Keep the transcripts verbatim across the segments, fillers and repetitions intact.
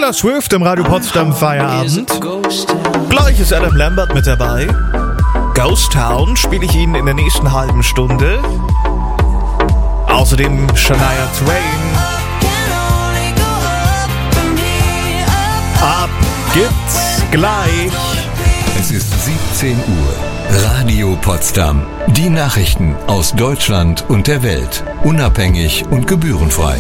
Taylor Swift im Radio Potsdam Feierabend. Gleich ist Adam Lambert mit dabei. Ghost Town spiele ich Ihnen in der nächsten halben Stunde. Außerdem Shania Twain. Ab gibt's gleich. Es ist siebzehn Uhr. Radio Potsdam. Die Nachrichten aus Deutschland und der Welt. Unabhängig und gebührenfrei.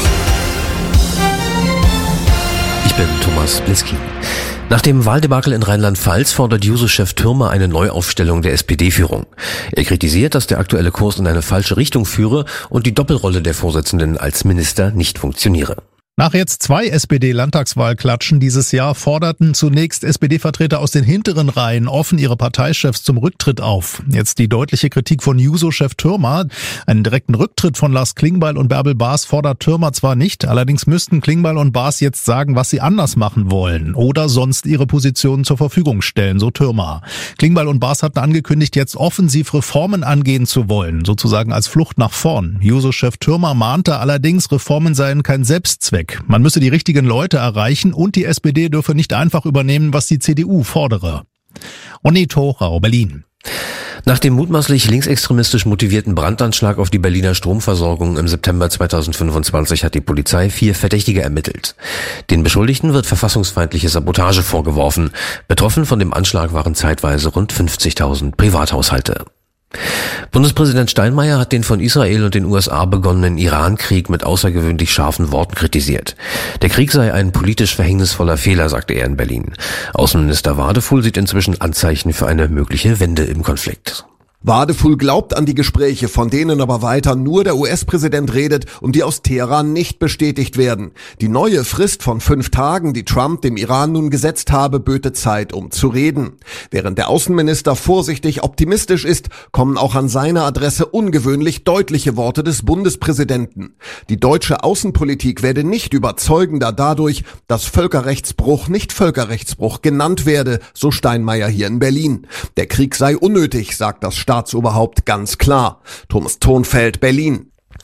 Ich bin Thomas Blitzky. Nach dem Wahldebakel in Rheinland-Pfalz fordert Juso-Chef Thürmer eine Neuaufstellung der S P D-Führung. Er kritisiert, dass der aktuelle Kurs in eine falsche Richtung führe und die Doppelrolle der Vorsitzenden als Minister nicht funktioniere. Nach jetzt zwei S P D-Landtagswahlklatschen dieses Jahr forderten zunächst S P D-Vertreter aus den hinteren Reihen offen ihre Parteichefs zum Rücktritt auf. Jetzt die deutliche Kritik von Juso-Chef Thürmer. Einen direkten Rücktritt von Lars Klingbeil und Bärbel Baas fordert Thürmer zwar nicht, allerdings müssten Klingbeil und Baas jetzt sagen, was sie anders machen wollen oder sonst ihre Positionen zur Verfügung stellen, so Thürmer. Klingbeil und Baas hatten angekündigt, jetzt offensiv Reformen angehen zu wollen, sozusagen als Flucht nach vorn. Juso-Chef Thürmer mahnte allerdings, Reformen seien kein Selbstzweck. Man müsse die richtigen Leute erreichen und die S P D dürfe nicht einfach übernehmen, was die C D U fordere. Onni Thorau, Berlin. Nach dem mutmaßlich linksextremistisch motivierten Brandanschlag auf die Berliner Stromversorgung im September zweitausendfünfundzwanzig hat die Polizei vier Verdächtige ermittelt. Den Beschuldigten wird verfassungsfeindliche Sabotage vorgeworfen. Betroffen von dem Anschlag waren zeitweise rund fünfzigtausend Privathaushalte. Bundespräsident Steinmeier hat den von Israel und den U S A begonnenen Iran-Krieg mit außergewöhnlich scharfen Worten kritisiert. Der Krieg sei ein politisch verhängnisvoller Fehler, sagte er in Berlin. Außenminister Wadefuhl sieht inzwischen Anzeichen für eine mögliche Wende im Konflikt. Wadefuhl glaubt an die Gespräche, von denen aber weiter nur der U S-Präsident redet und die aus Teheran nicht bestätigt werden. Die neue Frist von fünf Tagen, die Trump dem Iran nun gesetzt habe, böte Zeit, um zu reden. Während der Außenminister vorsichtig optimistisch ist, kommen auch an seine Adresse ungewöhnlich deutliche Worte des Bundespräsidenten. Die deutsche Außenpolitik werde nicht überzeugender dadurch, dass Völkerrechtsbruch nicht Völkerrechtsbruch genannt werde, so Steinmeier hier in Berlin. Der Krieg sei unnötig, sagt das Staatsoberhaupt ganz klar. Thomas Thonfeld, Berlin.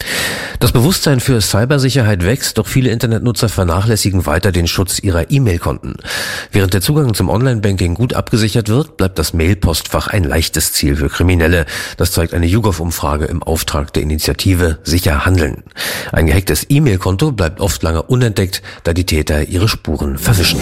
Das Bewusstsein für Cybersicherheit wächst, doch viele Internetnutzer vernachlässigen weiter den Schutz ihrer E-Mail-Konten. Während der Zugang zum Online-Banking gut abgesichert wird, bleibt das Mail-Postfach ein leichtes Ziel für Kriminelle. Das zeigt eine YouGov-Umfrage im Auftrag der Initiative Sicher Handeln. Ein gehacktes E-Mail-Konto bleibt oft lange unentdeckt, da die Täter ihre Spuren verwischen.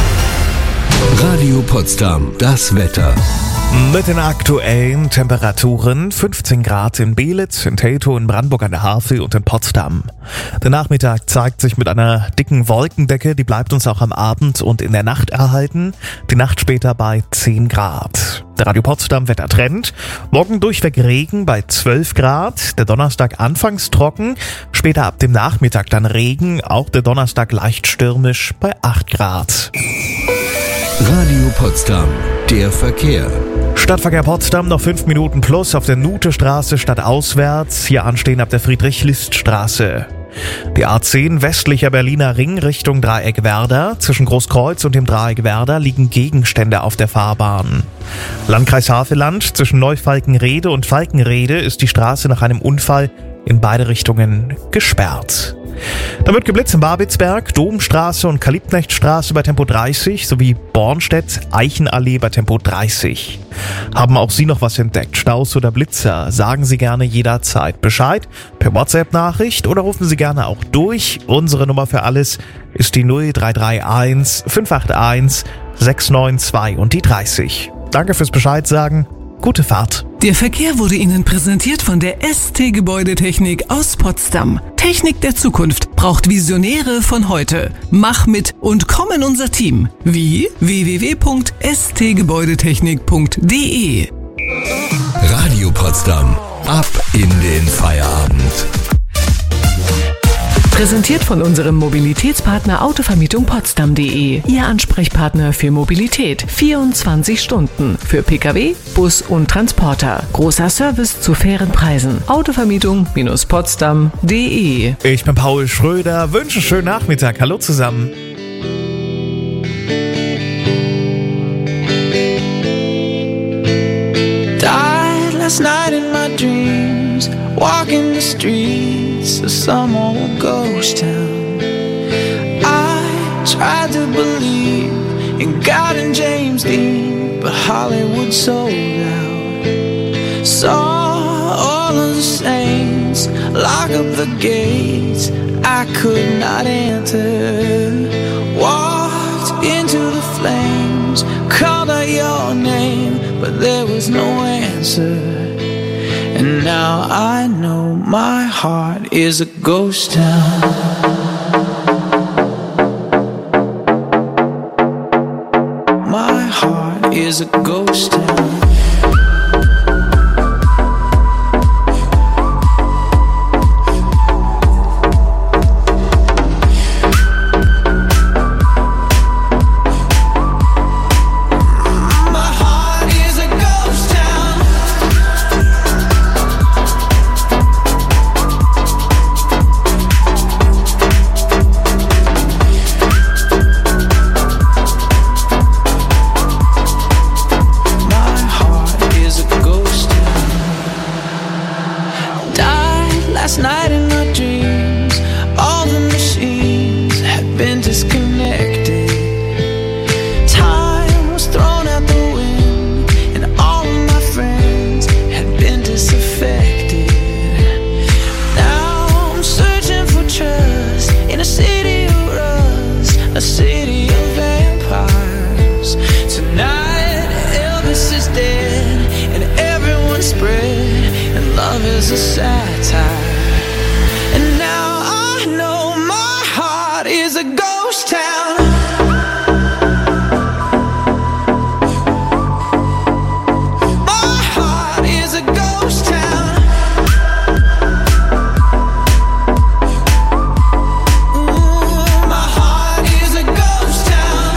Radio Potsdam, das Wetter. Mit den aktuellen Temperaturen fünfzehn Grad in Belitz, in Teltow, in Brandenburg an der Havel und in Potsdam. Der Nachmittag zeigt sich mit einer dicken Wolkendecke, die bleibt uns auch am Abend und in der Nacht erhalten. Die Nacht später bei zehn Grad. Der Radio Potsdam Wettertrend. Morgen durchweg Regen bei zwölf Grad. Der Donnerstag anfangs trocken, später ab dem Nachmittag dann Regen. Auch der Donnerstag leicht stürmisch bei acht Grad. Radio Potsdam, der Verkehr. Stadtverkehr Potsdam noch fünf Minuten plus auf der Nuthestraße stadtauswärts. Hier anstehen ab der Friedrich-List-Straße. Die A zehn westlicher Berliner Ring Richtung Dreieck Werder. Zwischen Großkreuz und dem Dreieck Werder liegen Gegenstände auf der Fahrbahn. Landkreis Havelland, zwischen Neufalkenrede und Falkenrede ist die Straße nach einem Unfall in beide Richtungen gesperrt. Da wird geblitzt in Babelsberg, Domstraße und Kalibknechtstraße bei Tempo dreißig sowie Bornstedt, Eichenallee bei Tempo dreißig. Haben auch Sie noch was entdeckt? Staus oder Blitzer? Sagen Sie gerne jederzeit Bescheid per WhatsApp-Nachricht oder rufen Sie gerne auch durch. Unsere Nummer für alles ist die null drei drei eins fünf acht eins sechs neun zwei und die dreißig. Danke fürs Bescheid sagen. Gute Fahrt. Der Verkehr wurde Ihnen präsentiert von der S T Gebäudetechnik aus Potsdam. Technik der Zukunft braucht Visionäre von heute. Mach mit und komm in unser Team. Wie? w w w punkt s t gebäudetechnik punkt d e. Radio Potsdam. Ab in den Feierabend. Präsentiert von unserem Mobilitätspartner Autovermietung Potsdam punkt d e. Ihr Ansprechpartner für Mobilität. vierundzwanzig Stunden. Für Pkw, Bus und Transporter. Großer Service zu fairen Preisen. Autovermietung Potsdam punkt d e. Ich bin Paul Schröder. Wünsche einen schönen Nachmittag. Hallo zusammen. Died last night in my dreams, walking the streets of some old ghost town. I tried to believe in God and James Dean, but Hollywood sold out. Saw all of the saints lock up the gates I could not enter. Walked into the flames, called out your name, but there was no answer. And now I know my heart is a ghost town. My heart is a ghost town. Last night in my dreams, all the machines had been disconnected. Time was thrown out the wind, and all of my friends had been disaffected. Now I'm searching for trust in a city of rust, a city of vampires. Tonight Elvis is dead, and everyone's spread, and love is a satire. And now I know my heart is a ghost town. My heart is a ghost town. Ooh, my heart is a ghost town.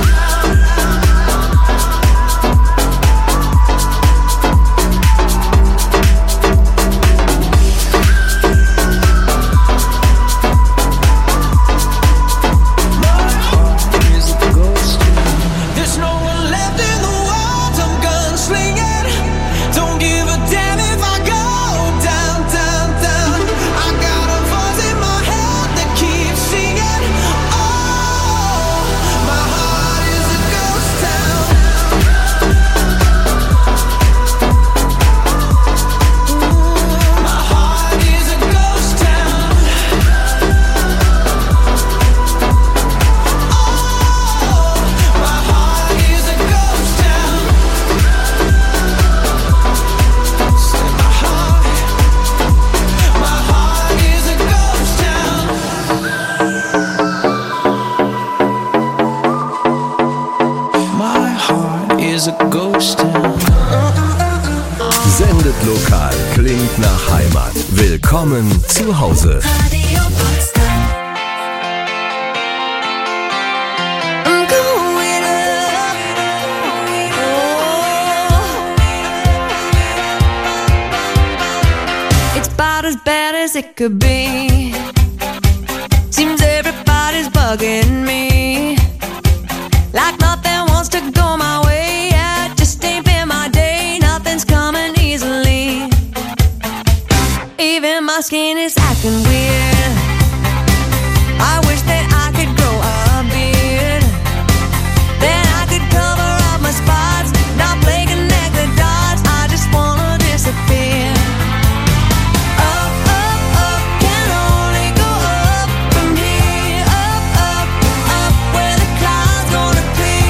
Sendet lokal, klingt nach Heimat. Willkommen zu Hause. Radio Potsdam. I'm going up. Oh. It's about as bad as it could be. Seems everybody's bugging me. Like nothing wants to go my way. Yeah, it just ain't been my day. Nothing's coming easily. Even my skin is acting weird. I wish that I could grow a beard. Then I could cover up my spots, not play connect the dots. I just wanna disappear. Up, up, up, can only go up from here. Up, up, up, where the clouds gonna clear.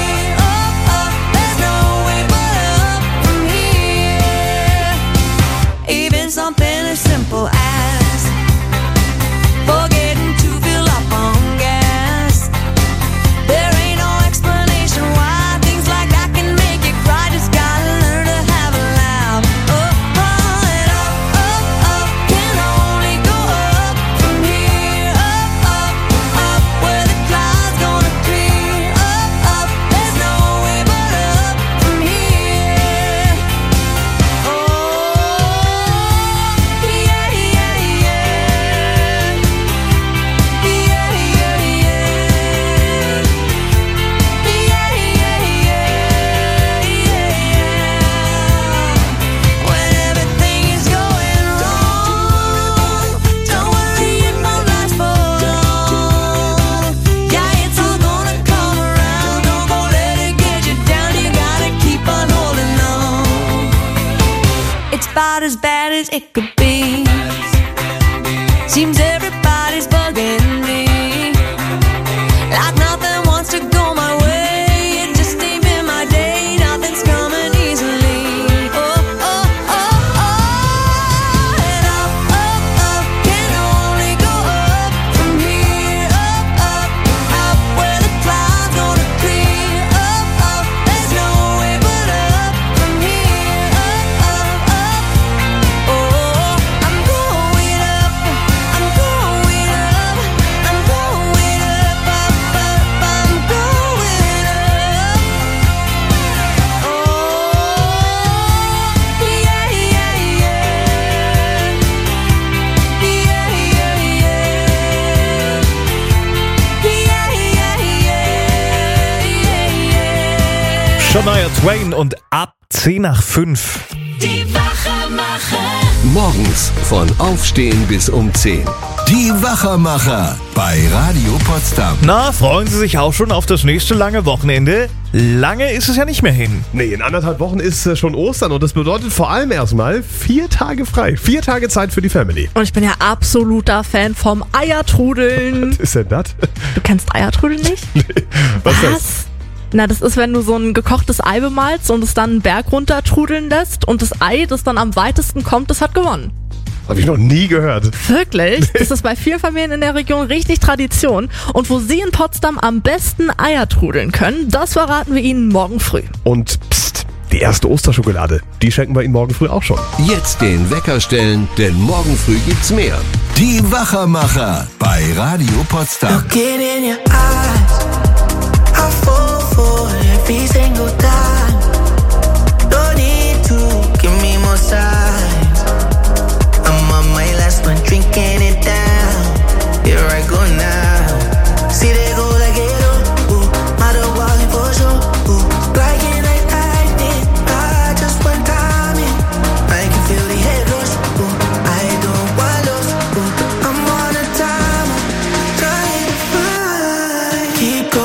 as it could be. Seems everybody's bugging me, like nothing wants to go my way. It just ain't been my day, nothing's coming easily. Oh, oh, oh, oh. And up, up, up, can only go up from here. Up, up, up, where the clouds gonna clear. Up, up, there's no way but up from here. Up, up, up. Oh, I'm going up, I'm going up, I'm going up, up, up, I'm going up. Oh, yeah, yeah, yeah. Yeah, yeah, yeah. Yeah, yeah, yeah, yeah. Shania Twain und ab zehn nach fünf. Die Wachermacher. Morgens von Aufstehen bis um zehn. Die Wachermacher bei Radio Potsdam. Na, freuen Sie sich auch schon auf das nächste lange Wochenende? Lange ist es ja nicht mehr hin. Nee, in anderthalb Wochen ist äh, schon Ostern und das bedeutet vor allem erstmal vier Tage frei. Vier Tage Zeit für die Family. Und ich bin ja absoluter Fan vom Eiertrudeln. Was ist denn das? Du kennst Eiertrudeln nicht? Was ist das? Na, das ist, wenn du so ein gekochtes Ei bemalst und es dann einen Berg runter trudeln lässt und das Ei, das dann am weitesten kommt, das hat gewonnen. Habe ich noch nie gehört. Wirklich? Das ist bei vielen Familien in der Region richtig Tradition. Und wo Sie in Potsdam am besten Eier trudeln können, das verraten wir Ihnen morgen früh. Und pst, die erste Osterschokolade, die schenken wir Ihnen morgen früh auch schon. Jetzt den Wecker stellen, denn morgen früh gibt's mehr. Die Wachermacher bei Radio Potsdam. Looking in your eyes, I fall for every single time. No need to give me more signs. I'm on my last one, drinking it down. Here I go now. See they go like it, oh, ooh, matter what for sure, ooh. Like it, like lightning, I just one time in. I can feel the head rush, ooh. I don't want lost, ooh. I'm on a timer, trying to find. Keep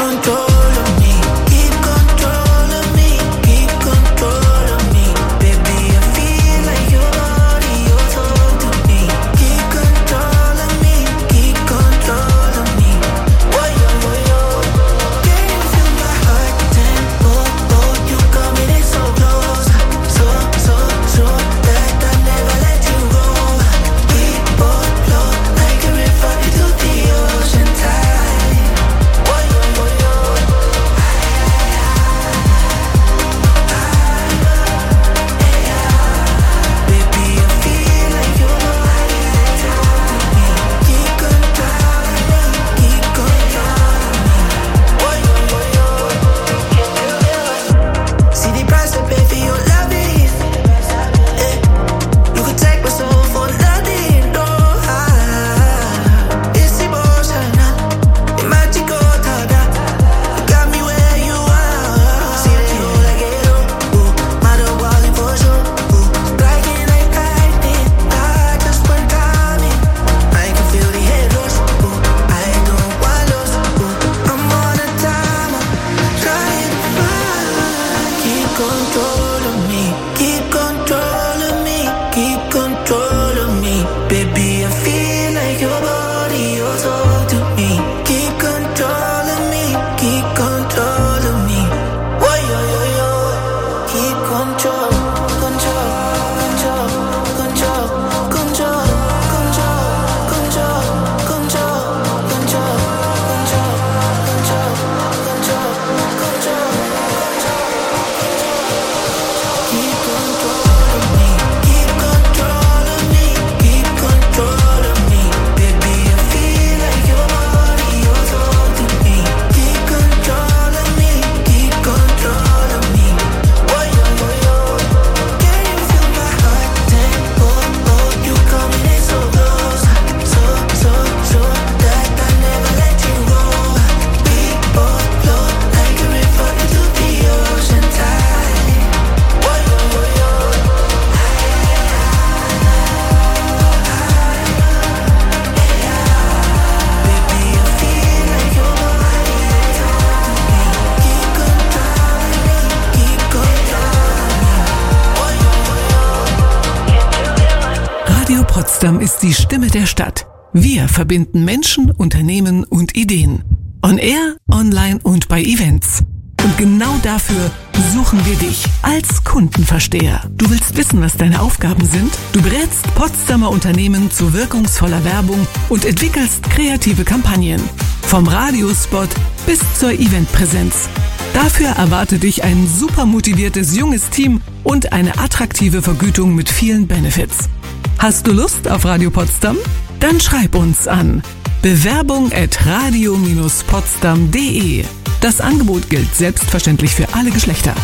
Potsdam ist die Stimme der Stadt. Wir verbinden Menschen, Unternehmen und Ideen. On Air, online und bei Events. Und genau dafür suchen wir dich als Kundenversteher. Du willst wissen, was deine Aufgaben sind? Du berätst Potsdamer Unternehmen zu wirkungsvoller Werbung und entwickelst kreative Kampagnen. Vom Radiospot bis zur Eventpräsenz. Dafür erwarte dich ein super motiviertes junges Team und eine attraktive Vergütung mit vielen Benefits. Hast du Lust auf Radio Potsdam? Dann schreib uns an bewerbung at radio Bindestrich potsdam punkt de. Das Angebot gilt selbstverständlich für alle Geschlechter.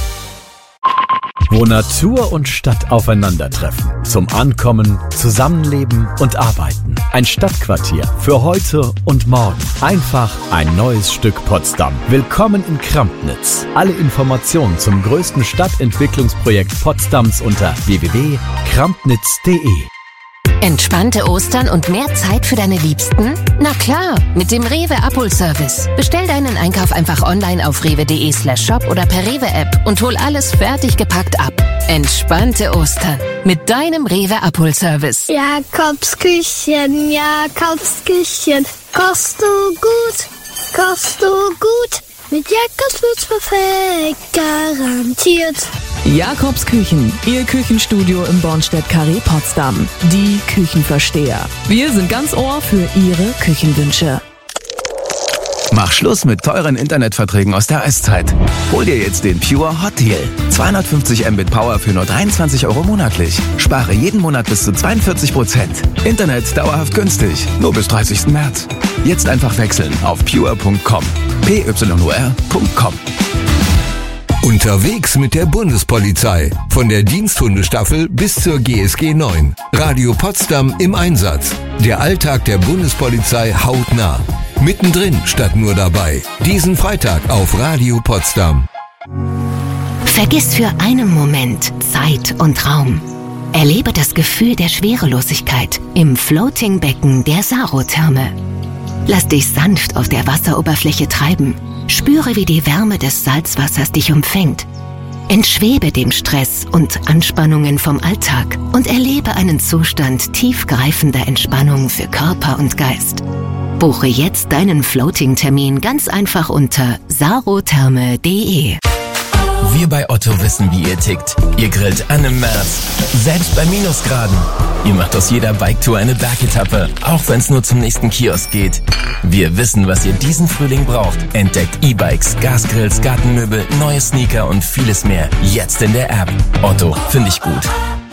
Wo Natur und Stadt aufeinandertreffen. Zum Ankommen, Zusammenleben und Arbeiten. Ein Stadtquartier für heute und morgen. Einfach ein neues Stück Potsdam. Willkommen in Krampnitz. Alle Informationen zum größten Stadtentwicklungsprojekt Potsdams unter w w w punkt krampnitz punkt de. Entspannte Ostern und mehr Zeit für deine Liebsten? Na klar, mit dem Rewe Abholservice. Bestell deinen Einkauf einfach online auf rewe.de slash shop oder per Rewe-App und hol alles fertig gepackt ab. Entspannte Ostern mit deinem Rewe Abholservice. Jakobs Küchen, Jakobs Küchen. Kochst du gut, kochst du gut. Mit Jakobs wird's perfekt, garantiert. Jakobs Küchen, Ihr Küchenstudio im Bornstedt-Carré Potsdam. Die Küchenversteher. Wir sind ganz Ohr für Ihre Küchenwünsche. Mach Schluss mit teuren Internetverträgen aus der Eiszeit. Hol dir jetzt den Pure Hot Deal. zweihundertfünfzig Mbit Power für nur dreiundzwanzig Euro monatlich. Spare jeden Monat bis zu zweiundvierzig Prozent. Internet dauerhaft günstig. Nur bis dreißigsten März. Jetzt einfach wechseln auf pure punkt com. p y u r punkt com. Unterwegs mit der Bundespolizei. Von der Diensthundestaffel bis zur G S G neun. Radio Potsdam im Einsatz. Der Alltag der Bundespolizei hautnah. Mittendrin statt nur dabei. Diesen Freitag auf Radio Potsdam. Vergiss für einen Moment Zeit und Raum. Erlebe das Gefühl der Schwerelosigkeit im Floating-Becken der Sarotherme. Lass dich sanft auf der Wasseroberfläche treiben. Spüre, wie die Wärme des Salzwassers dich umfängt. Entschwebe dem Stress und Anspannungen vom Alltag und erlebe einen Zustand tiefgreifender Entspannung für Körper und Geist. Buche jetzt deinen Floating-Termin ganz einfach unter sarotherme punkt de. Wir bei Otto wissen, wie ihr tickt. Ihr grillt an im März, selbst bei Minusgraden. Ihr macht aus jeder Biketour eine Bergetappe, auch wenn es nur zum nächsten Kiosk geht. Wir wissen, was ihr diesen Frühling braucht. Entdeckt E-Bikes, Gasgrills, Gartenmöbel, neue Sneaker und vieles mehr. Jetzt in der App. Otto, finde ich gut.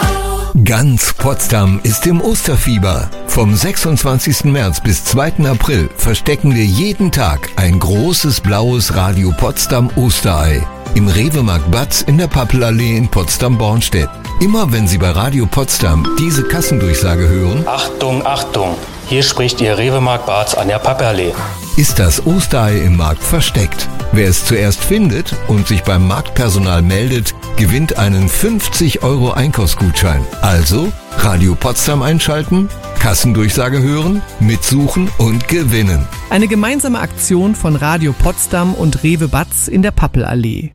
Ganz Potsdam ist im Osterfieber. Vom sechsundzwanzigsten März bis zweiten April verstecken wir jeden Tag ein großes blaues Radio Potsdam Osterei. Im Rewe-Markt Batz in der Pappelallee in Potsdam-Bornstedt. Immer wenn Sie bei Radio Potsdam diese Kassendurchsage hören, Achtung, Achtung, hier spricht Ihr Rewe-Markt Batz an der Pappelallee, ist das Osterei im Markt versteckt. Wer es zuerst findet und sich beim Marktpersonal meldet, gewinnt einen fünfzig Euro Einkaufsgutschein. Also Radio Potsdam einschalten, Kassendurchsage hören, mitsuchen und gewinnen. Eine gemeinsame Aktion von Radio Potsdam und Rewe Batz in der Pappelallee.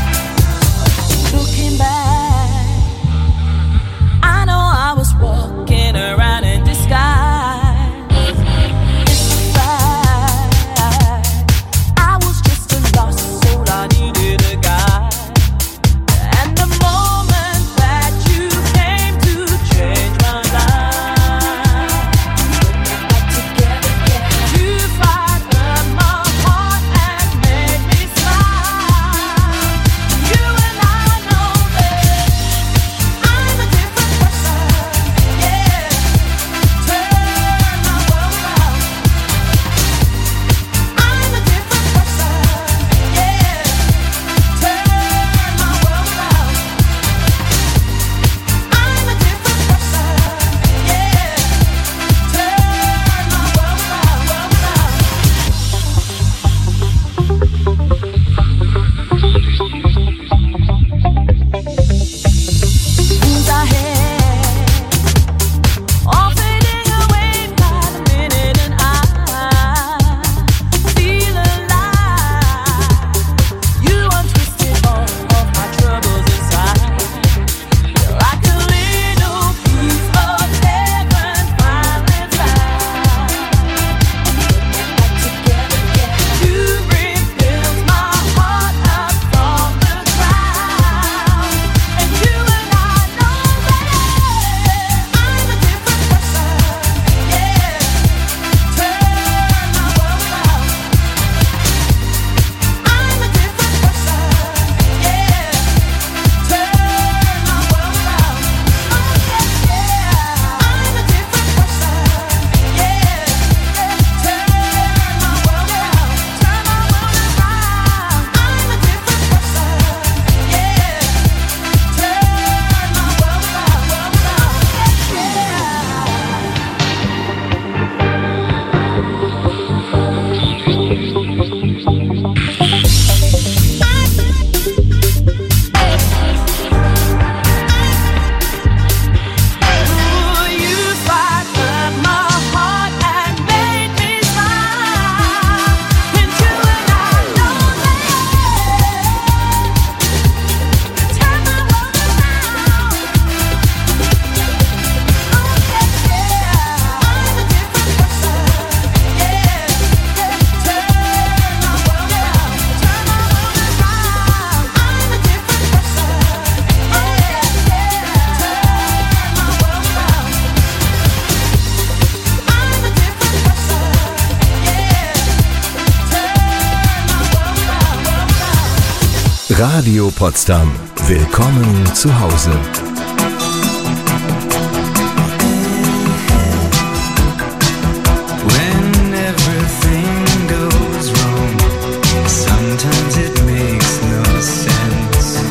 Looking back, I know I was walking Radio Potsdam. Willkommen zu Hause. When everything goes wrong, sometimes it makes no sense.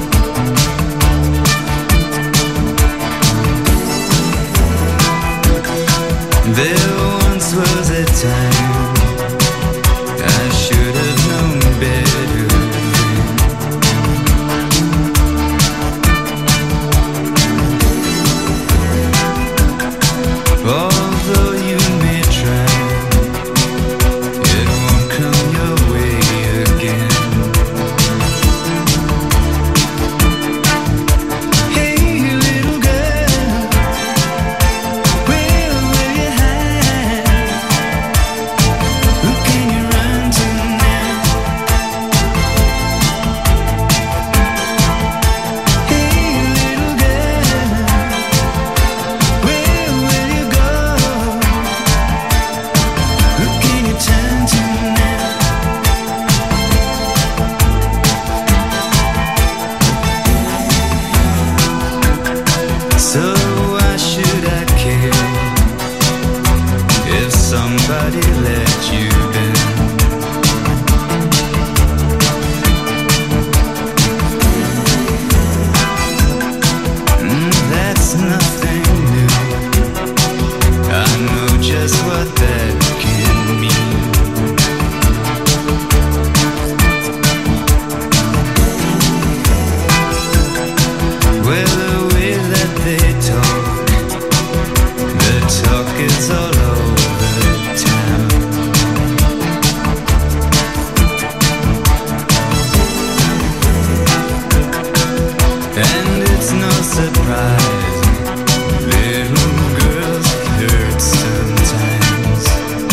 There once was a time I should have known better then. Although you may try, it won't come your way again. Hey little girl, where will you hide? Who can you run to now? Hey little girl, where will you go? Who can you turn to now? So why should I care if somebody let you down? Mm, that's nothing new. I know just what that can mean. Well, the way that they talk, the talk is all over town. And it's no surprise, little girls hurt sometimes.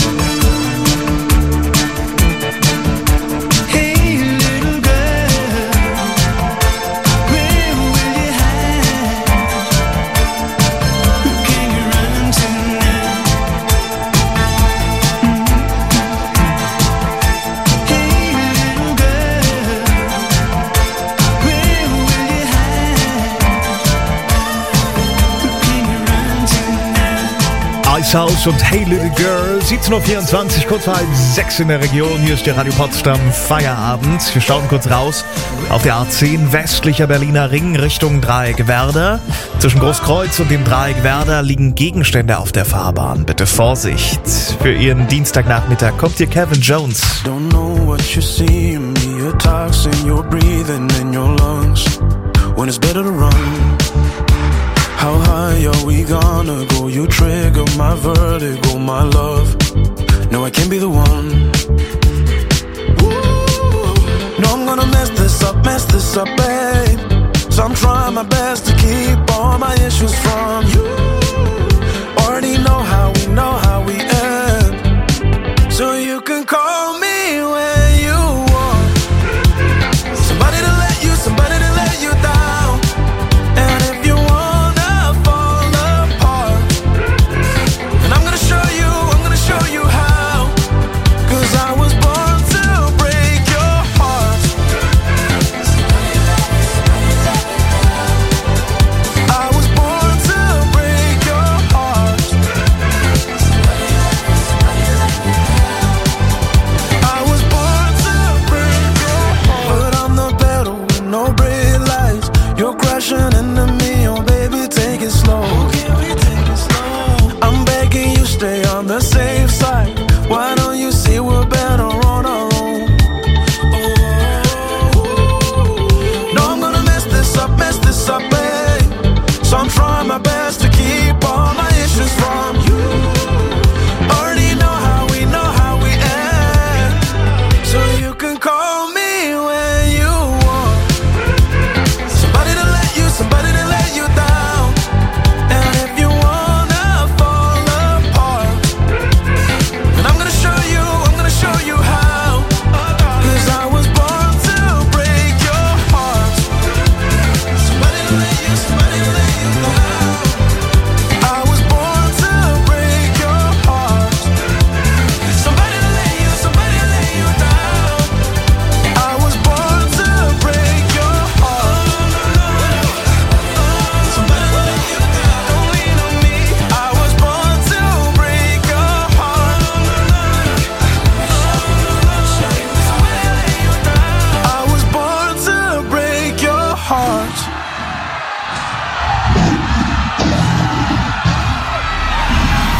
Hey little girl, where will you hide? Who can you run to now? Hey little girl, where will you hide? Who can you run to now? Ice House und Hey Little Girl, siebzehn Uhr vierundzwanzig, kurz vor halb sechs in der Region. Hier ist der Radio Potsdam Feierabend. Wir schauen kurz raus auf der A zehn westlicher Berliner Ring Richtung Dreieck Werder. Zwischen Großkreuz und dem Dreieck Werder liegen Gegenstände auf der Fahrbahn. Bitte Vorsicht. Für Ihren Dienstagnachmittag kommt hier Kevin Jones. Don't know what you see in me, your toxin, your breathing in your lungs. When it's better to run. How high are we gonna go? You trigger my vertigo, my love. No, I can't be the one. Ooh, no, I'm gonna mess this up, mess this up, babe. So I'm trying my best to keep all my issues from you. Already know how we know how we end. So you can call me when you want. Somebody to let you, somebody to let you down. And if you wanna fall apart, and I'm gonna show you, I'm gonna show you how. 'Cause I was born to break your heart. I was born to break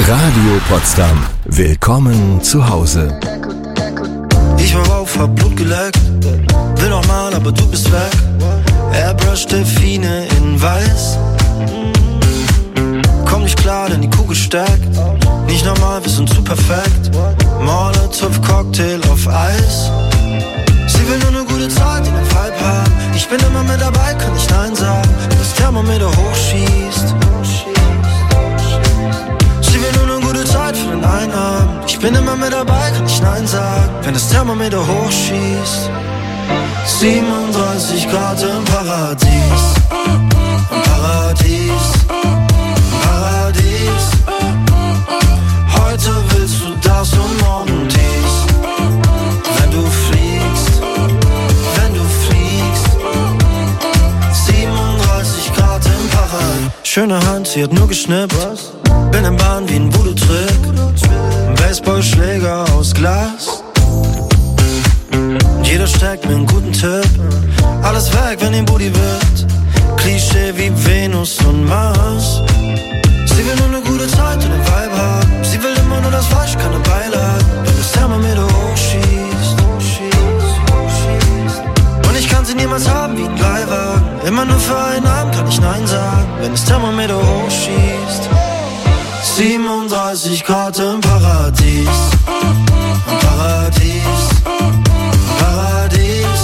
Radio Potsdam. Willkommen zu Hause. Ich war auf, hab Blut geleckt. Will noch mal, aber du bist weg. Airbrush Delfine in weiß. Komm nicht klar, denn die Kugel steckt. Nicht normal, wir sind zu perfekt. Molotov Cocktail auf Eis. Sie will nur eine gute Zeit in den Vibe haben. Ich bin immer mit dabei, kann nicht nein sagen. Wenn das Thermometer hochschießt. Sie will nur eine gute Zeit für den einen Abend. Ich bin immer mit dabei, kann nicht nein sagen. Wenn das Thermometer hochschießt. siebenunddreißig Grad im Paradies. Im Paradies. Im Paradies. Heute willst du das und morgen dies. Wenn du fliegst, wenn du fliegst. siebenunddreißig Grad im Paradies. Schöne Hand, sie hat nur geschnippt. Bin im Bahn wie ein Voodoo-Trick. Ein Baseballschläger aus Glas. Jeder steckt mir einen guten Tipp. Alles weg, wenn ihm Booty wird. Klischee wie Venus und Mars. Sie will nur eine gute Zeit und den Vibe haben. Sie will immer nur das Fleisch, keine Beilage. Wenn das Thermometer hochschießt. Und ich kann sie niemals haben wie ein Leihwagen. Immer nur für einen Abend kann ich nein sagen. Wenn das Thermometer hochschießt. siebenunddreißig Grad im Paradies. Im Paradies. Paradies.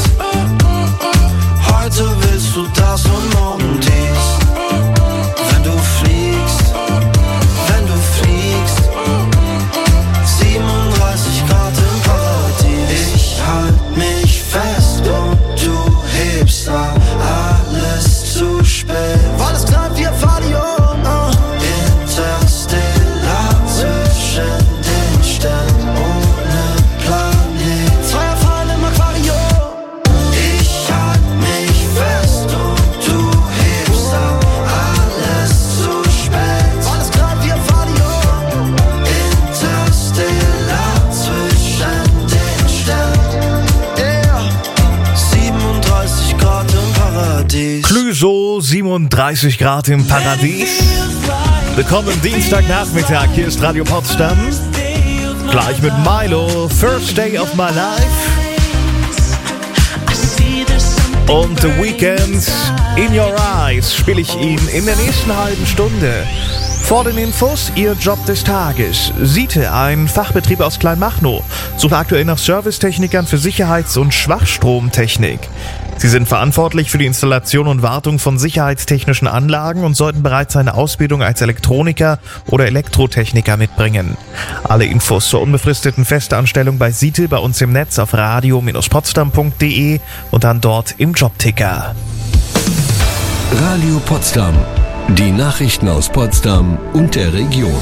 Heute willst du das und morgen dies. Wenn du fliegst, wenn du fliegst. siebenunddreißig Grad im Paradies. Ich halt mich fest und du hebst ab. Alles zu spät. War das klar, wir fahren die um, uh. Interstellar zwischen den Sternen ohne Planet. Feuerfall im Aquarium. Ich halt mich fest und du hebst ab. Alles zu spät. War das klar, wir fahren die um. Interstellar zwischen den Sternen. Yeah. siebenunddreißig Grad im Paradies. Clüso, siebenunddreißig Grad im Paradies. Willkommen Dienstagnachmittag, hier ist Radio Potsdam. Gleich mit Milo, First Day of My Life. Und The Weeknd, In Your Eyes, spiele ich ihn in der nächsten halben Stunde. Vor den Infos, Ihr Job des Tages. Siete, ein Fachbetrieb aus Kleinmachnow, sucht aktuell nach Servicetechnikern für Sicherheits- und Schwachstromtechnik. Sie sind verantwortlich für die Installation und Wartung von sicherheitstechnischen Anlagen und sollten bereits eine Ausbildung als Elektroniker oder Elektrotechniker mitbringen. Alle Infos zur unbefristeten Festanstellung bei Siete bei uns im Netz auf radio Bindestrich potsdam punkt de und dann dort im Jobticker. Radio Potsdam. Die Nachrichten aus Potsdam und der Region.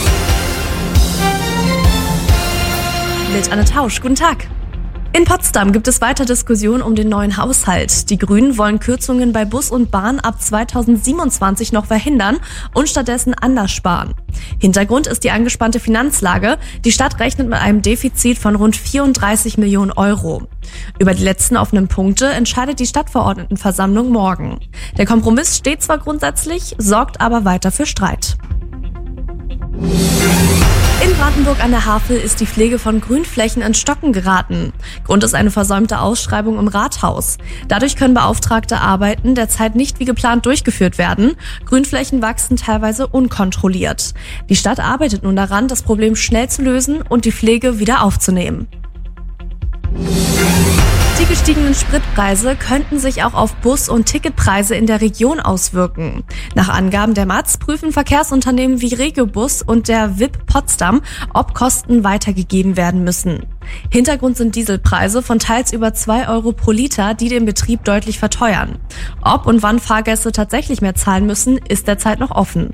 Mit Anne Tausch. Guten Tag. In Potsdam gibt es weiter Diskussionen um den neuen Haushalt. Die Grünen wollen Kürzungen bei Bus und Bahn ab zweitausendsiebenundzwanzig noch verhindern und stattdessen anders sparen. Hintergrund ist die angespannte Finanzlage. Die Stadt rechnet mit einem Defizit von rund vierunddreißig Millionen Euro. Über die letzten offenen Punkte entscheidet die Stadtverordnetenversammlung morgen. Der Kompromiss steht zwar grundsätzlich, sorgt aber weiter für Streit. In Brandenburg an der Havel ist die Pflege von Grünflächen ins Stocken geraten. Grund ist eine versäumte Ausschreibung im Rathaus. Dadurch können beauftragte Arbeiten derzeit nicht wie geplant durchgeführt werden. Grünflächen wachsen teilweise unkontrolliert. Die Stadt arbeitet nun daran, das Problem schnell zu lösen und die Pflege wieder aufzunehmen. Die gestiegenen Spritpreise könnten sich auch auf Bus- und Ticketpreise in der Region auswirken. Nach Angaben der M A Z prüfen Verkehrsunternehmen wie Regiobus und der V I P Potsdam, ob Kosten weitergegeben werden müssen. Hintergrund sind Dieselpreise von teils über zwei Euro pro Liter, die den Betrieb deutlich verteuern. Ob und wann Fahrgäste tatsächlich mehr zahlen müssen, ist derzeit noch offen.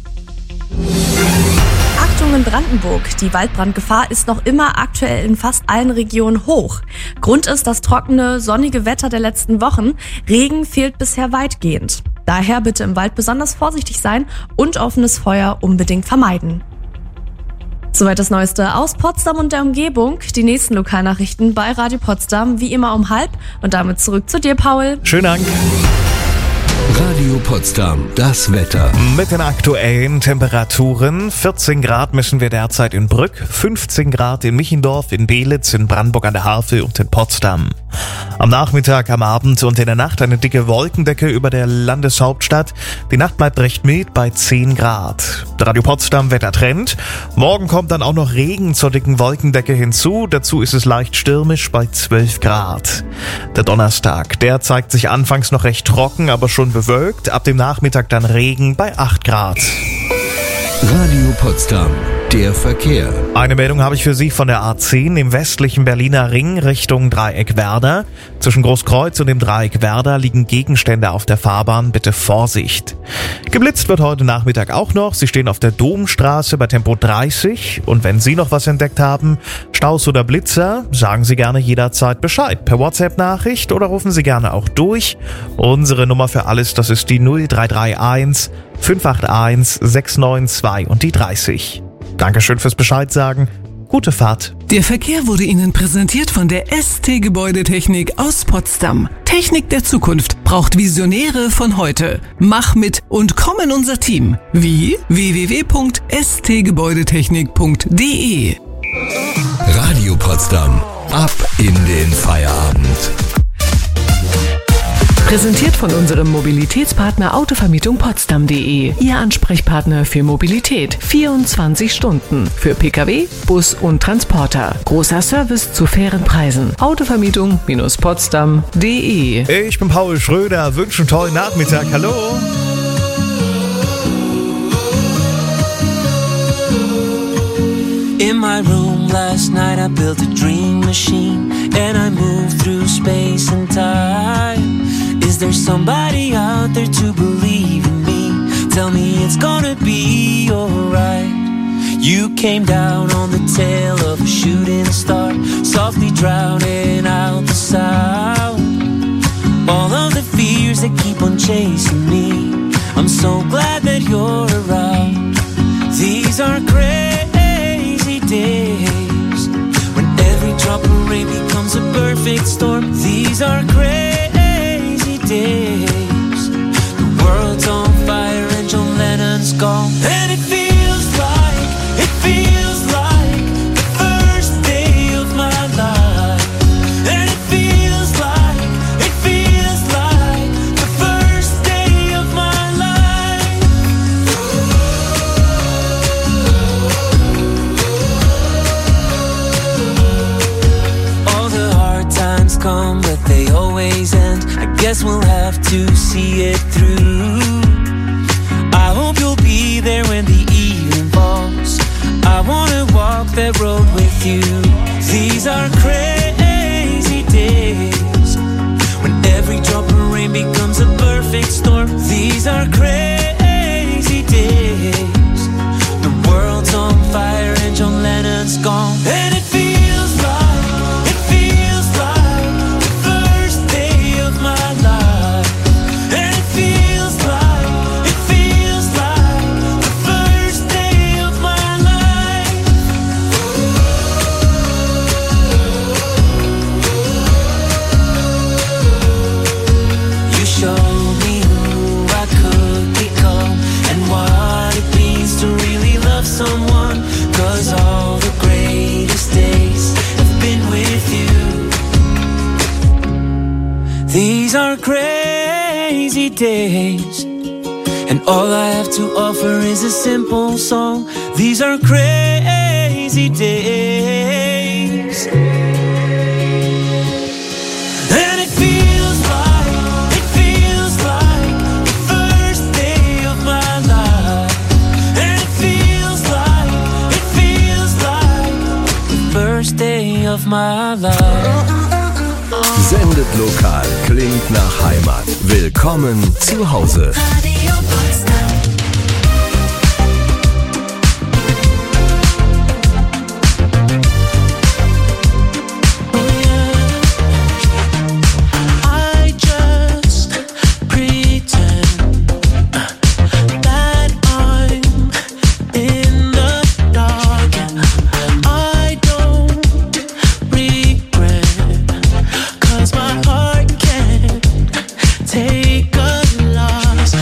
Achtung in Brandenburg. Die Waldbrandgefahr ist noch immer aktuell in fast allen Regionen hoch. Grund ist das trockene, sonnige Wetter der letzten Wochen. Regen fehlt bisher weitgehend. Daher bitte im Wald besonders vorsichtig sein und offenes Feuer unbedingt vermeiden. Soweit das Neueste aus Potsdam und der Umgebung. Die nächsten Lokalnachrichten bei Radio Potsdam wie immer um halb. Und damit zurück zu dir, Paul. Schönen Dank. Radio Radio Potsdam, das Wetter. Mit den aktuellen Temperaturen. vierzehn Grad messen wir derzeit in Brück, fünfzehn Grad in Michendorf, in Belitz, in Brandenburg an der Havel und in Potsdam. Am Nachmittag, am Abend und in der Nacht eine dicke Wolkendecke über der Landeshauptstadt. Die Nacht bleibt recht mild bei zehn Grad. Der Radio Potsdam Wettertrend. Morgen kommt dann auch noch Regen zur dicken Wolkendecke hinzu. Dazu ist es leicht stürmisch bei zwölf Grad. Der Donnerstag, der zeigt sich anfangs noch recht trocken, aber schon bewölkt. Ab dem Nachmittag dann Regen bei acht Grad. Radio Potsdam, der Verkehr. Eine Meldung habe ich für Sie von der A zehn im westlichen Berliner Ring Richtung Dreieck Werder. Zwischen Großkreuz und dem Dreieck Werder liegen Gegenstände auf der Fahrbahn. Bitte Vorsicht. Geblitzt wird heute Nachmittag auch noch. Sie stehen auf der Domstraße bei Tempo dreißig. Und wenn Sie noch was entdeckt haben, Staus oder Blitzer, sagen Sie gerne jederzeit Bescheid. Per WhatsApp-Nachricht oder rufen Sie gerne auch durch. Unsere Nummer für alles, das ist die null drei drei eins fünf acht eins sechs neun zwei und die dreißig. Dankeschön fürs Bescheid sagen. Gute Fahrt. Der Verkehr wurde Ihnen präsentiert von der S T Gebäudetechnik aus Potsdam. Technik der Zukunft braucht Visionäre von heute. Mach mit und komm in unser Team. Wie? w w w punkt s t gebäudetechnik punkt d e. Radio Potsdam. Ab in den Feierabend. Präsentiert von unserem Mobilitätspartner Autovermietung Potsdam punkt de. Ihr Ansprechpartner für Mobilität. vierundzwanzig Stunden. Für Pkw, Bus und Transporter. Großer Service zu fairen Preisen. Autovermietung Potsdam punkt de. Ich bin Paul Schröder. Wünsche einen tollen Nachmittag. Hallo. In my room last night I built a dream machine and I moved through space and time. Is there somebody out there to believe in me? Tell me it's gonna be alright. You came down on the tail of a shooting star, softly drowning out the sound. All of the fears that keep on chasing me, I'm so glad that you're around. These are crazy days, when every drop of rain becomes a perfect storm. These are crazy days, the world's on fire and John Lennon's gone. And it feels like, it feels like the first day of my life. And it feels like, it feels like the first day of my life. All the hard times come, but they always end. I guess we'll have to see it through. I hope you'll be there when the evening falls. I wanna walk that road with you. These are crazy days, when every drop of rain becomes a perfect storm. These are crazy days, the world's on fire and John Lennon's gone. And it feels like, it feels like the first day of my life. And it feels like, it feels like the first day of my life. You showed me who I could become and what it means to really love someone. 'Cause all the greatest days have been with you. These are crazy days, and all I have to offer is a simple song. These are crazy days. And it feels like, it feels like the first day of my life. And it feels like, it feels like the first day of my life. Sendet lokal, klingt nach Heimat. Willkommen zu Hause. Radio Potsdam. I just pretend that I'm in the dark. I don't regret, 'cause my heart can't take a loss.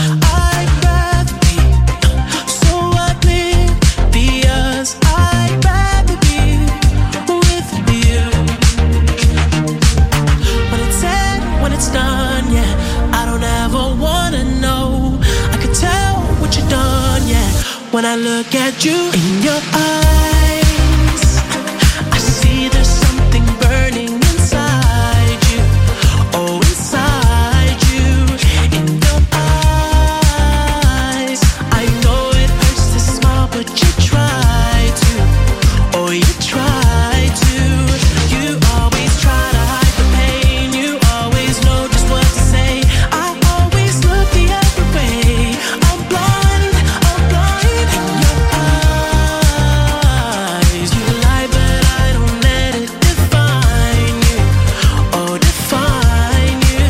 When I look at you in your eyes, I see there's something burning inside you. Oh, inside you, in your eyes. I know it hurts to smile, but you try to. Oh, you try to. You always try to hide the pain. You always know just what to say. I always look the other way. I'm blind, I'm blind in your eyes. You lie, but I don't let it define you. Oh, define you.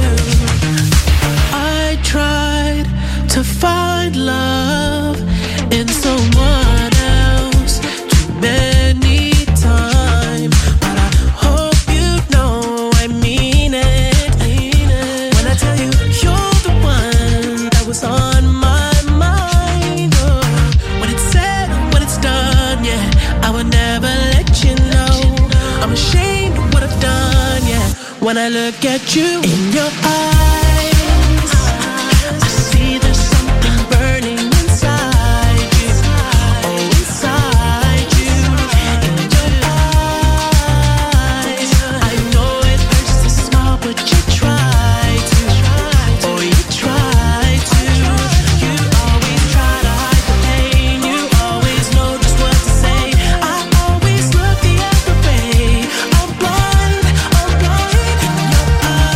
I tried to find love in someone else too many times, but I hope you know I mean it. When I tell you you're the one that was on my mind, oh, when it's said and when it's done, yeah, I would never let you know. I'm ashamed of what I've done, yeah. When I look at you in your eyes, I see there's something burning inside you. Oh, inside you, in your eyes. I know it hurts to smile, but you try to. Oh, you try to. You always try to hide the pain. You always know just what to say. I always look the other way. I'm blind, I'm blind in your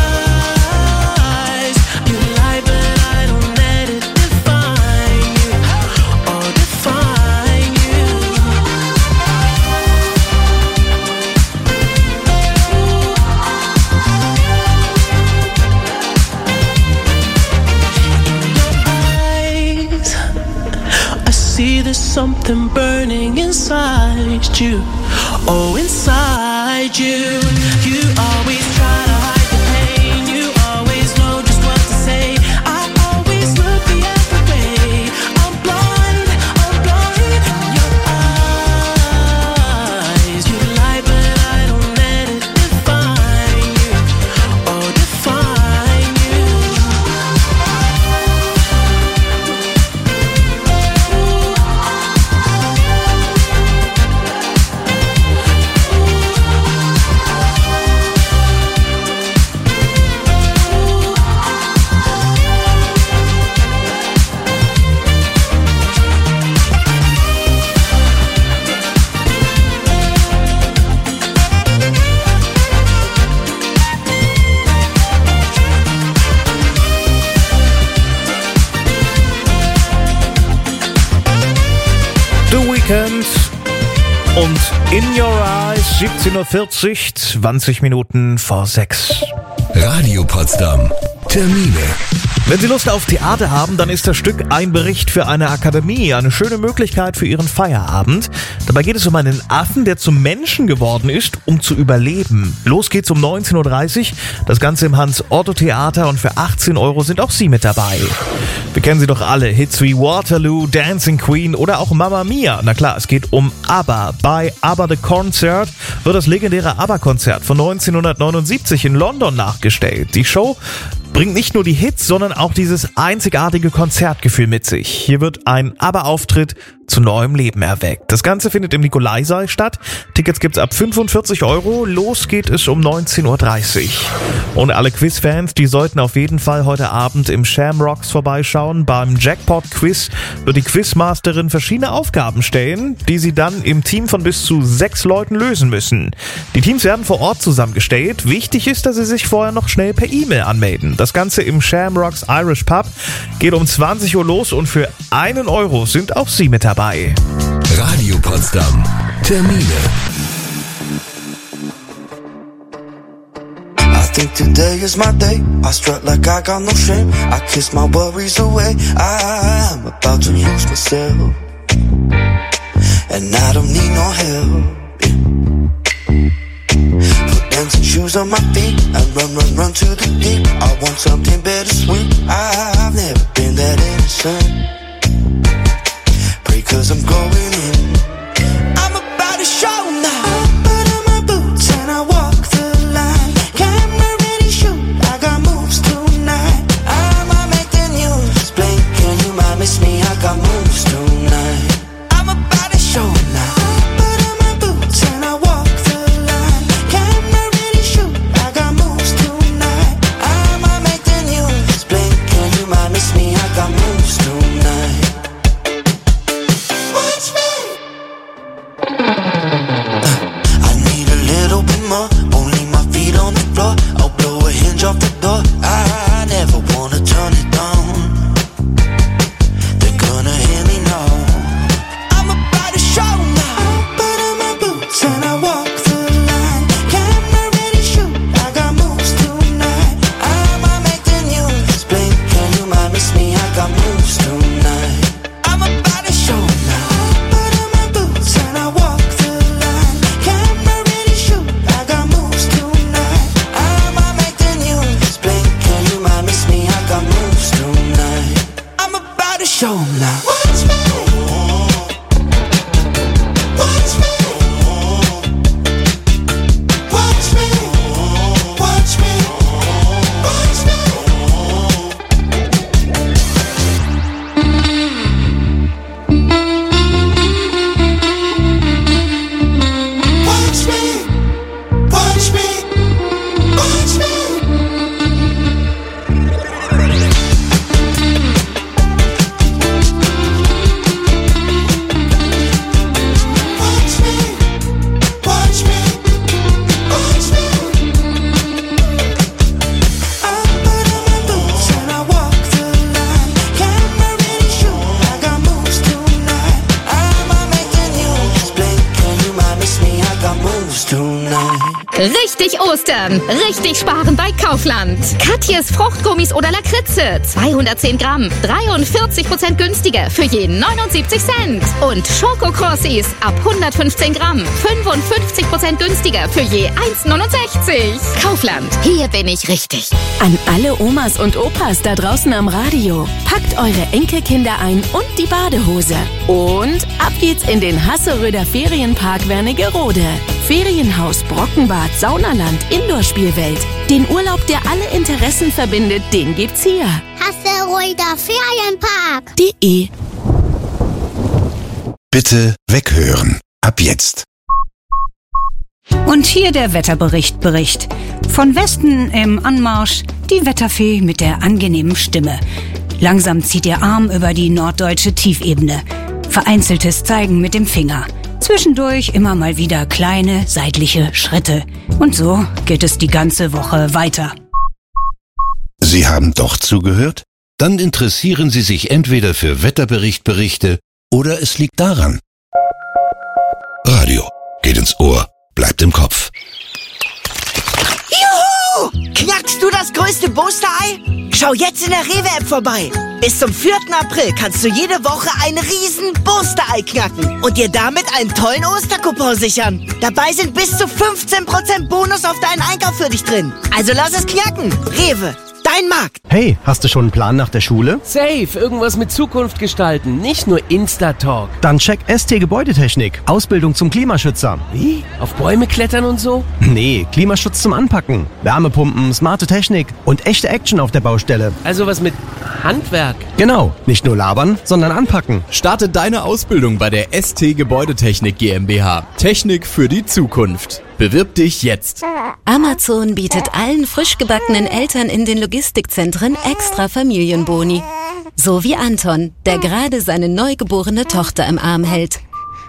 eyes. You lie, but I don't let it define you. Oh, define you. Eyes, I see there's something burning inside you. Oh, inside you. You always try to hide the pain. You always know just what to say. I always look the other way. I'm blind, I'm blind in your eyes. You lie, but I don't let it define you. Oh, define you. The Weeknd und In Your Eyes, siebzehn Uhr vierzig, zwanzig Minuten vor sechs. Radio Potsdam. Termine. Wenn Sie Lust auf Theater haben, dann ist das Stück Ein Bericht für eine Akademie eine schöne Möglichkeit für Ihren Feierabend. Dabei geht es um einen Affen, der zum Menschen geworden ist, um zu überleben. Los geht's um neunzehn Uhr dreißig, das Ganze im Hans-Otto-Theater, und für achtzehn Euro sind auch Sie mit dabei. Wir kennen sie doch alle, Hits wie Waterloo, Dancing Queen oder auch Mamma Mia. Na klar, es geht um ABBA. Bei ABBA The Concert wird das legendäre ABBA-Konzert von neunzehnhundertneunundsiebzig in London nachgestellt. Die Show bringt nicht nur die Hits, sondern auch dieses einzigartige Konzertgefühl mit sich. Hier wird ein ABBA-Auftritt zu neuem Leben erweckt. Das Ganze findet im Nikolaisaal statt. Tickets gibt's ab fünfundvierzig Euro. Los geht es um neunzehn Uhr dreißig. Und alle Quizfans, die sollten auf jeden Fall heute Abend im Shamrocks vorbeischauen. Beim Jackpot-Quiz wird die Quizmasterin verschiedene Aufgaben stellen, die sie dann im Team von bis zu sechs Leuten lösen müssen. Die Teams werden vor Ort zusammengestellt. Wichtig ist, dass sie sich vorher noch schnell per E-Mail anmelden. Das Ganze im Shamrocks Irish Pub geht um zwanzig Uhr los und für einen Euro sind auch Sie mit dabei. Radio Potsdam. Termine. I think today is my day. I strut like I got no shame. I kiss my worries away. I'm about to lose myself, and I don't need no help. Put dancing shoes on my feet and run, run, run to the deep. I want something bittersweet. I've never been that innocent. Pray 'cause I'm going in. I'm about to show now. I put on my boots and I walk the line. Camera ready, shoot. I got moves tonight. I'ma make the news. Blink and you might miss me. I got moves tonight. Richtig Ostern, richtig sparen bei Kaufland. Katjes Fruchtgummis oder Lakritze, zweihundertzehn Gramm, dreiundvierzig Prozent günstiger für je neunundsiebzig Cent. Und Schokokrossis ab hundertfünfzehn Gramm, fünfundfünfzig Prozent günstiger für je eins neunundsechzig. Kaufland, hier bin ich richtig. An alle Omas und Opas da draußen am Radio. Packt eure Enkelkinder ein und die Badehose. Und ab geht's in den Hasseröder Ferienpark Wernigerode. Ferienhaus, Brockenbad, Saunaland, Indoor-Spielwelt. Den Urlaub, der alle Interessen verbindet, den gibt's hier. Hasseröder Ferienpark. De. Bitte weghören. Ab jetzt. Und hier der Wetterbericht Bericht. Von Westen im Anmarsch die Wetterfee mit der angenehmen Stimme. Langsam zieht ihr Arm über die norddeutsche Tiefebene. Vereinzeltes Zeigen mit dem Finger. Zwischendurch immer mal wieder kleine seitliche Schritte. Und so geht es die ganze Woche weiter. Sie haben doch zugehört? Dann interessieren Sie sich entweder für Wetterberichtberichte oder es liegt daran. Radio geht ins Ohr, bleibt im Kopf. Juhu! Knackst du das größte Booster-Ei? Schau jetzt in der Rewe-App vorbei. Bis zum vierten April kannst du jede Woche ein riesen Booster-Ei knacken und dir damit einen tollen Ostercoupon sichern. Dabei sind bis zu fünfzehn Prozent Bonus auf deinen Einkauf für dich drin. Also lass es knacken. Rewe, dein Markt. Hey, hast du schon einen Plan nach der Schule? Safe, irgendwas mit Zukunft gestalten, nicht nur Insta-Talk. Dann check S T Gebäudetechnik. Ausbildung zum Klimaschützer. Wie? Auf Bäume klettern und so? Nee, Klimaschutz zum Anpacken. Wärmepumpen, smarte Technik und echte Action auf der Baustelle. Also was mit Handwerk. Genau, nicht nur labern, sondern anpacken. Starte deine Ausbildung bei der S T Gebäudetechnik GmbH. Technik für die Zukunft. Bewirb dich jetzt. Amazon bietet allen frisch gebackenen Eltern in den Logistikzentren extra Familienboni. So wie Anton, der gerade seine neugeborene Tochter im Arm hält.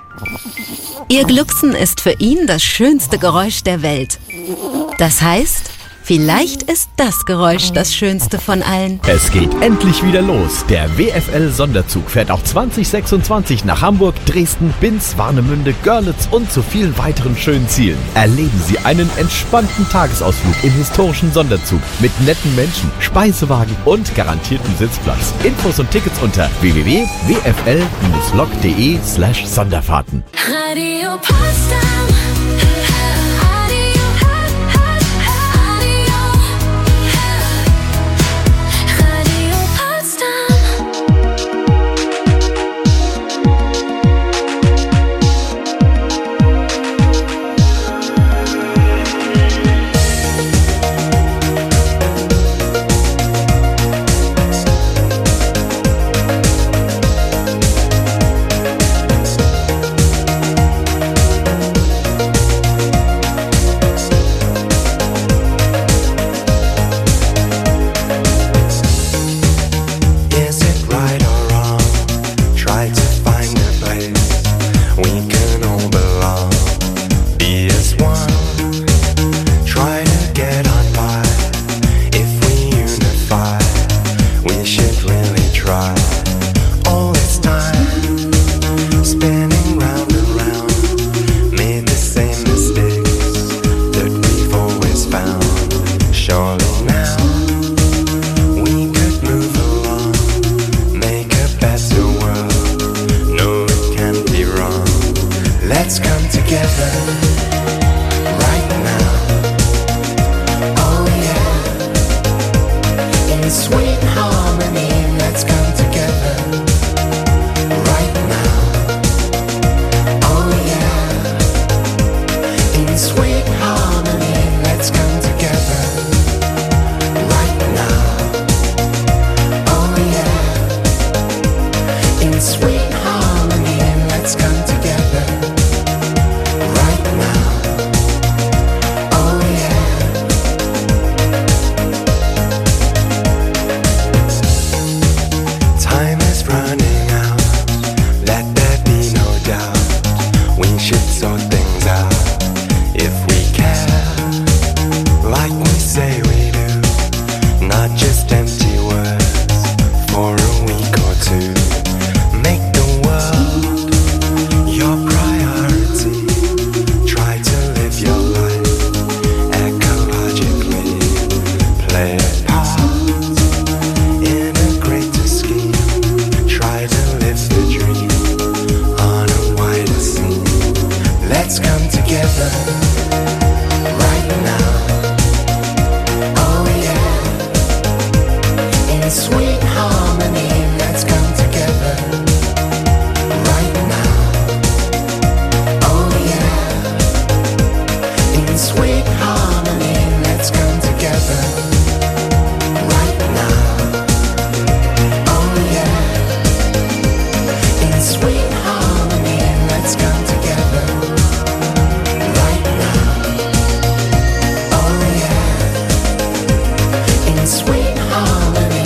Ihr Glucksen ist für ihn das schönste Geräusch der Welt. Das heißt, vielleicht ist das Geräusch das schönste von allen. Es geht endlich wieder los. Der W F L-Sonderzug fährt auch zwanzig sechsundzwanzig nach Hamburg, Dresden, Binz, Warnemünde, Görlitz und zu vielen weiteren schönen Zielen. Erleben Sie einen entspannten Tagesausflug im historischen Sonderzug mit netten Menschen, Speisewagen und garantiertem Sitzplatz. Infos und Tickets unter w w w punkt w f l bindestrich lok punkt de slash Sonderfahrten. Radio Potsdam. Sweet harmony, let's come together right now. let's come together right now. Oh yeah, in sweet harmony, let's come together right now. Oh yeah, in sweet harmony, let's come together right now. Oh yeah, in sweet harmony, let's come together right now. Oh yeah, in sweet harmony.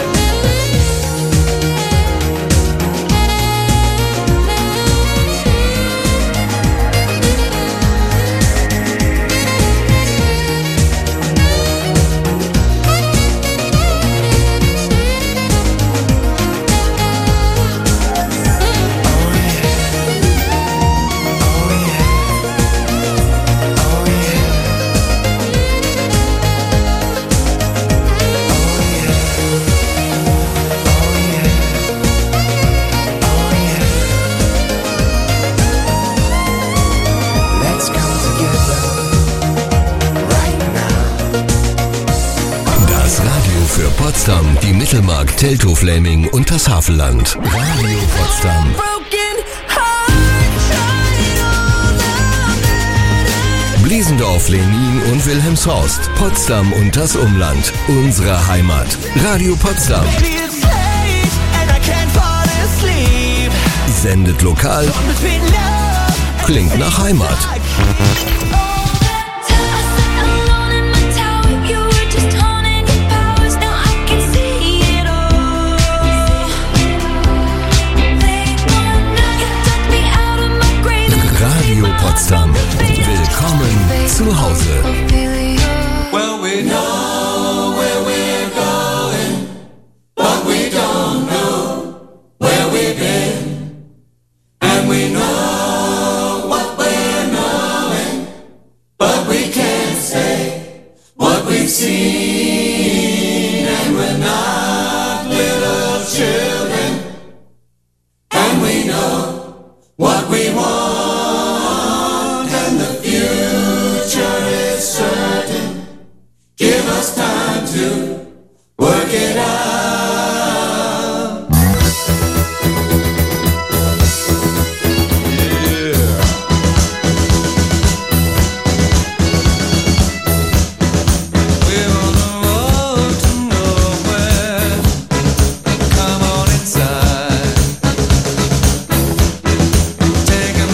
Let's come together right now. Das Radio für Potsdam, die Mittelmark, Teltow-Fläming und das Havelland. Radio Potsdam. Bliesendorf, Lenin und Wilhelmshorst. Potsdam und das Umland. Unsere Heimat. Radio Potsdam. Maybe it's late and I can't fall asleep. Sendet lokal. Between love Klingt nach Heimat. Radio Potsdam. Willkommen zu Hause. Well, we know where we're going, but we don't know where we've been. And we know what we're knowing, but we can't say what we've seen. And we're not little children, and we know what we want. Give us time to work it out. Yeah. We're on the road to nowhere. Come on inside. Take a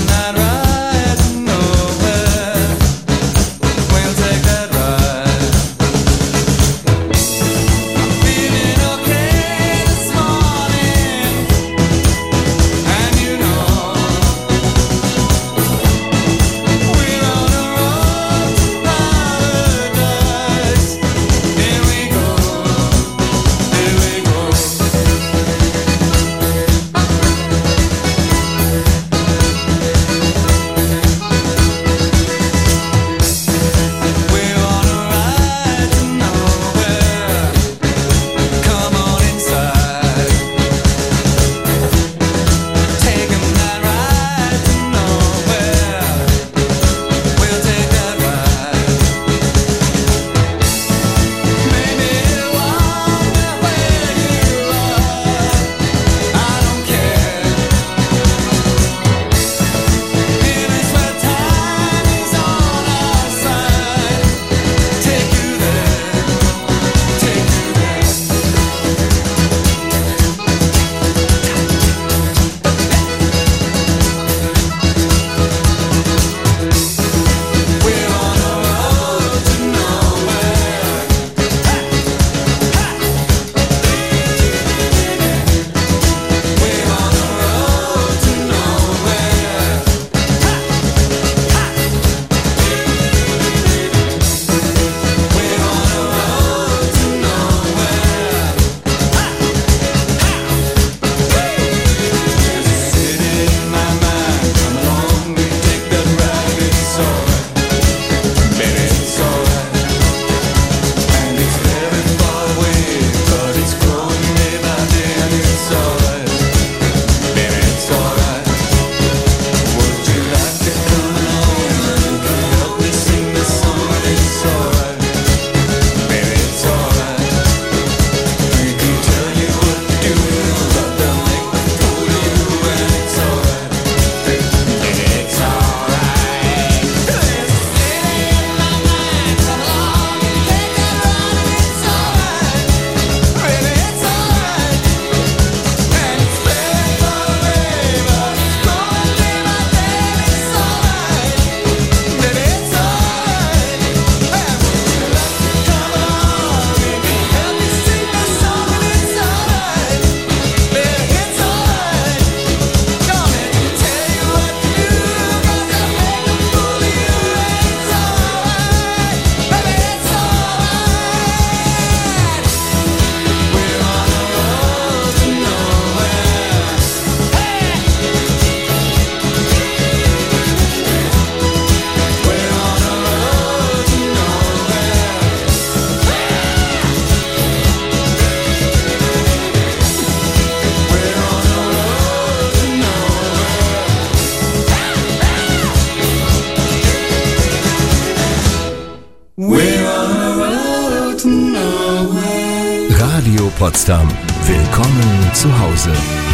Radio Potsdam. Willkommen zu Hause.